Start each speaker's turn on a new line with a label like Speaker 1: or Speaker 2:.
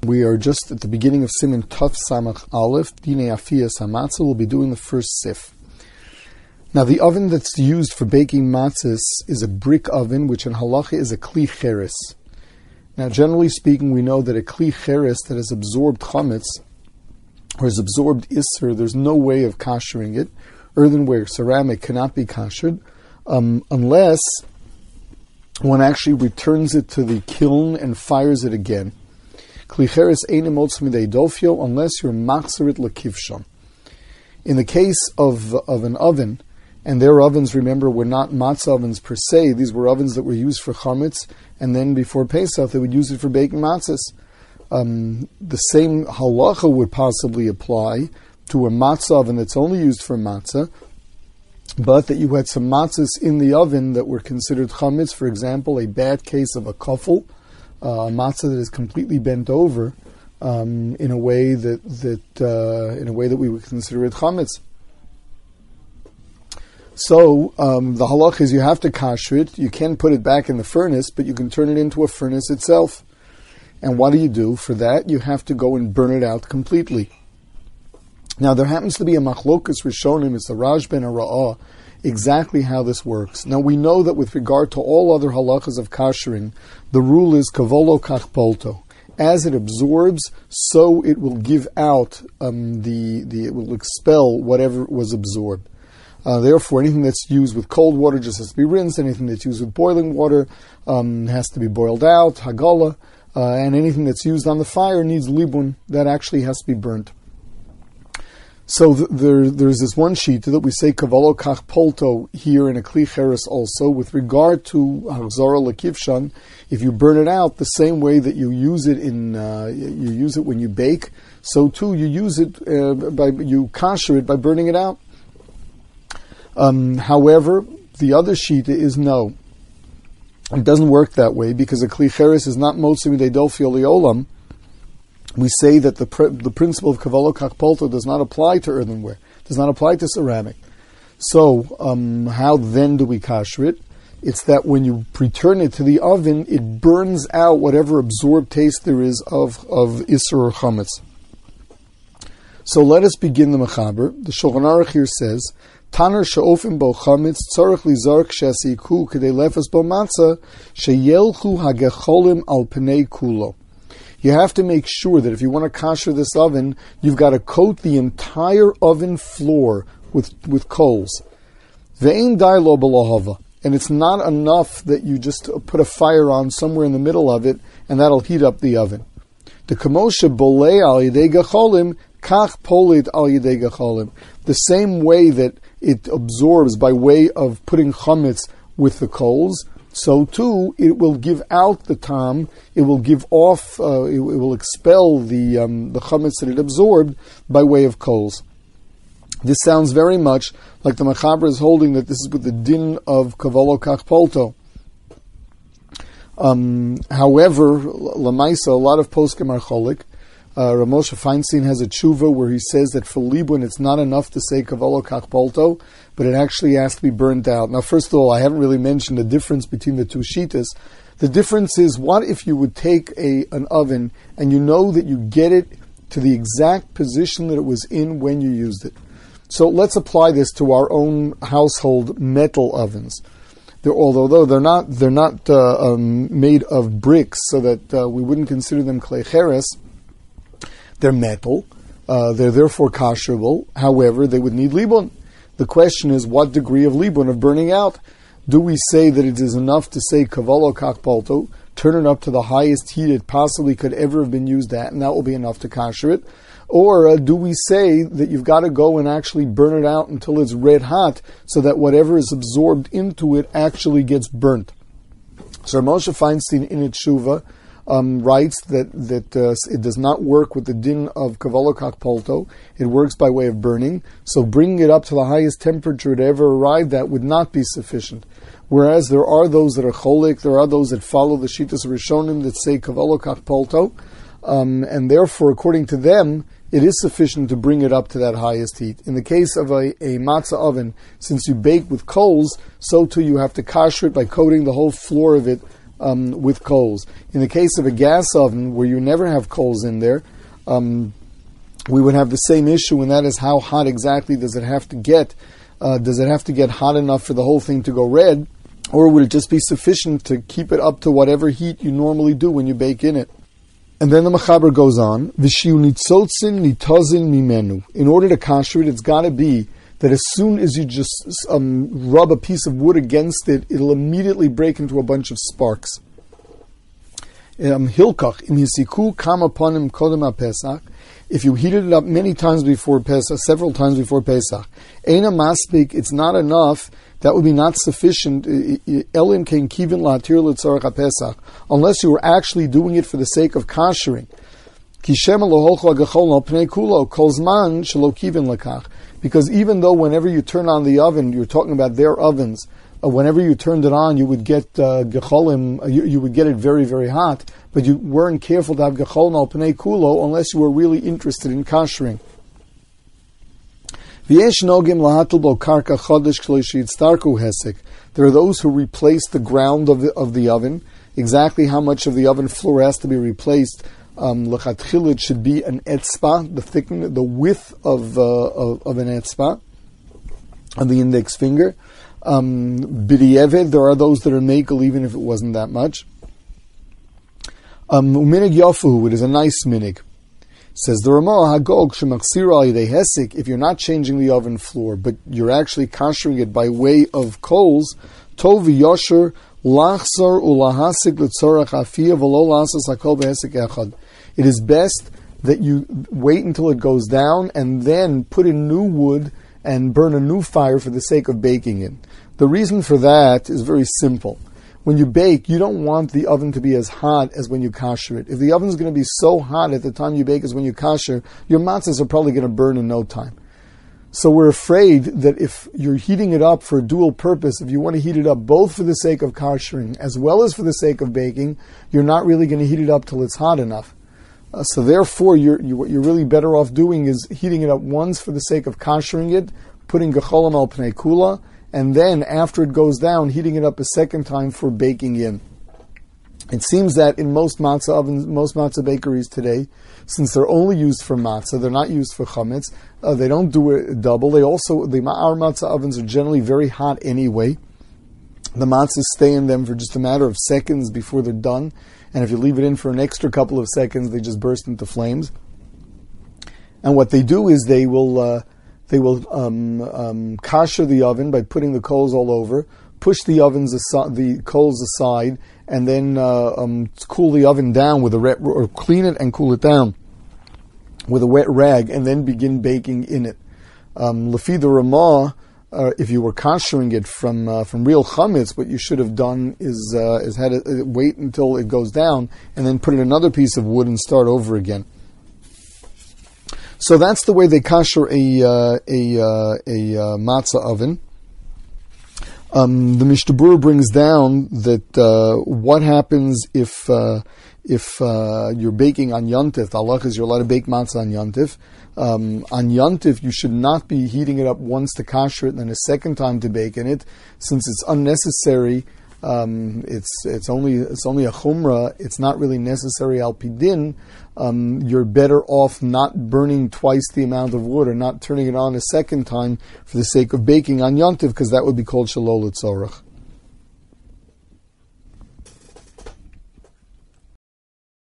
Speaker 1: We are just at the beginning of Siman Tuf Samach Aleph, Dinei Afiyas HaMatzah. We'll be doing the first sif. Now, the oven that's used for baking matzahs is a brick oven, which in halacha is a kli cheres. Now, generally speaking, we know that a kli cheres that has absorbed chametz or has absorbed isser, there's no way of koshering it. Earthenware, ceramic cannot be koshered unless one actually returns it to the kiln and fires it again. Unless you're machzerit lekivshon. In the case of an oven, and their ovens, remember, were not matzah ovens per se. These were ovens that were used for chametz, and then before Pesach they would use it for baking matzahs. The same halacha would possibly apply to a matzah oven that's only used for matzah, but that you had some matzahs in the oven that were considered chametz. For example, a bad case of a kafel, a matzah that is completely bent over in a way that we would consider it chametz. So the halach is you have to kasher it. You can put it back in the furnace, but you can turn it into a furnace itself. And what do you do for that? You have to go and burn it out completely. Now there happens to be a machlokas rishonim, it's the Rajban Ra'ah, exactly how this works. Now we know that with regard to all other halachas of kashering, the rule is kavolo kach polto. As it absorbs, so it will give out it will expel whatever was absorbed. Therefore, anything that's used with cold water just has to be rinsed. Anything that's used with boiling water has to be boiled out, hagala, and anything that's used on the fire needs libun. That actually has to be burnt. So there's this one sheet that we say kavalo kach polto here in a kli cheres also. With regard to hachzara lekivshan, if you burn it out the same way that you use it you use it when you bake, so too you use it you kasher it by burning it out. However, the other sheet is no. It doesn't work that way because a kli cheres is not motzi midei dofi oliolam. We say that the principle of kavalo kach polto does not apply to earthenware, does not apply to ceramic. So, how then do we kasher it? It's that when you return it to the oven, it burns out whatever absorbed taste there is of isser or chametz. So let us begin the mechaber. The Shulchan Aruch here says, Taner she'ofim bo chametz tzarich lizark she'asiku kedei lefes bo matzah sheyelchu hagecholim al pnei kulo. You have to make sure that if you want to kasher this oven, you've got to coat the entire oven floor with coals. Ve'ein dai lo b'lohava. And it's not enough that you just put a fire on somewhere in the middle of it, and that'll heat up the oven. The kamosha bolei al yidei gacholim, kach polit al yidei gacholim. The same way that it absorbs by way of putting chametz with the coals, so too it will give out the tam. It will give off. It will expel the chametz that it absorbed by way of coals. This sounds very much like the Mechaber is holding that this is with the din of kavalo kach polto. However, lamaisa, a lot of poskim are cholik. Rav Moshe Feinstein has a tshuva where he says that for libun it's not enough to say kavalo kach polto, but it actually has to be burnt out. Now, first of all, I haven't really mentioned the difference between the two shitas. The difference is, what if you would take an oven and you know that you get it to the exact position that it was in when you used it? So let's apply this to our own household metal ovens. Although they're not made of bricks, so that we wouldn't consider them klei cheres. They're metal. They're therefore kasherable. However, they would need libun. The question is, what degree of libun, of burning out? Do we say that it is enough to say kavalo kach polto, turn it up to the highest heat it possibly could ever have been used at, and that will be enough to kasher it? Or do we say that you've got to go and actually burn it out until it's red hot, so that whatever is absorbed into it actually gets burnt? So Moshe Feinstein in its Tshuva writes that it does not work with the din of kavalo kach polto. It works by way of burning. So bringing it up to the highest temperature it ever arrived at would not be sufficient. Whereas there are those that are cholik, there are those that follow the shitas rishonim that say kavalo kach polto, and therefore, according to them, it is sufficient to bring it up to that highest heat. In the case of a matzah oven, since you bake with coals, so too you have to kasher it by coating the whole floor of it with coals. In the case of a gas oven where you never have coals in there, we would have the same issue, and that is how hot exactly does it have to get? Does it have to get hot enough for the whole thing to go red, or would it just be sufficient to keep it up to whatever heat you normally do when you bake in it? And then the Mechaber goes on, V'shiu nitzotzin nitozin mimenu. In order to kosher it, it's got to be that as soon as you just rub a piece of wood against it, it'll immediately break into a bunch of sparks. Hilkach im hisiku kam uponim kodem HaPesach. If you heated it up many times before Pesach, several times before Pesach, eina maspik, it's not enough. That would be not sufficient. Elim ken kivin latir l'tzorach HaPesach, unless you were actually doing it for the sake of koshering. Because even though whenever you turn on the oven, you're talking about their ovens, whenever you turned it on, you would get gecholim, you would get it very, very hot, but you weren't careful to have gecholim al pnei kulo unless you were really interested in koshering. There are those who replace the ground of the oven. Exactly how much of the oven floor has to be replaced. It should be an etzba, the width of an etzba, on the index finger. B'di'eved, there are those that are makel even if it wasn't that much. Uminig yafu, it is a nice minig. Says the Ramah, Hagog shemaksira yidei hesik, if you're not changing the oven floor, but you're actually koshering it by way of coals, tov v'yosher lachzor ulahasik l'tzorach afiyah v'lo lasas hakol b'hesik echad. It is best that you wait until it goes down and then put in new wood and burn a new fire for the sake of baking it. The reason for that is very simple. When you bake, you don't want the oven to be as hot as when you kosher it. If the oven is going to be so hot at the time you bake as when you kosher, your matzahs are probably going to burn in no time. So we're afraid that if you're heating it up for a dual purpose, if you want to heat it up both for the sake of koshering as well as for the sake of baking, you're not really going to heat it up till it's hot enough. So therefore, what you're really better off doing is heating it up once for the sake of koshering it, putting gecholim al pnei kula, and then after it goes down, heating it up a second time for baking in. It seems that in most matzah ovens, most matzah bakeries today, since they're only used for matzah, they're not used for chametz, they don't do it double. Our matzah ovens are generally very hot anyway. The matzahs stay in them for just a matter of seconds before they're done, and if you leave it in for an extra couple of seconds, they just burst into flames. And what they do is they will kasher the oven by putting the coals all over, push the coals aside, and then cool the oven down with or clean it and cool it down with a wet rag, and then begin baking in it. Lefi the Ramah, if you were koshering it from real chametz, what you should have done is had it wait until it goes down, and then put in another piece of wood and start over again. So that's the way they kasher a matzah oven. The Mishnah Berurah brings down that what happens if you're baking on Yontif. The halach is you're allowed to bake matzah on Yontif. On Yontif, you should not be heating it up once to kasher it and then a second time to bake in it, since it's unnecessary. It's only a chumrah. It's not really necessary al pidin. You're better off not burning twice the amount of wood or not turning it on a second time for the sake of baking on Yontif, because that would be called shalol l'tzorach.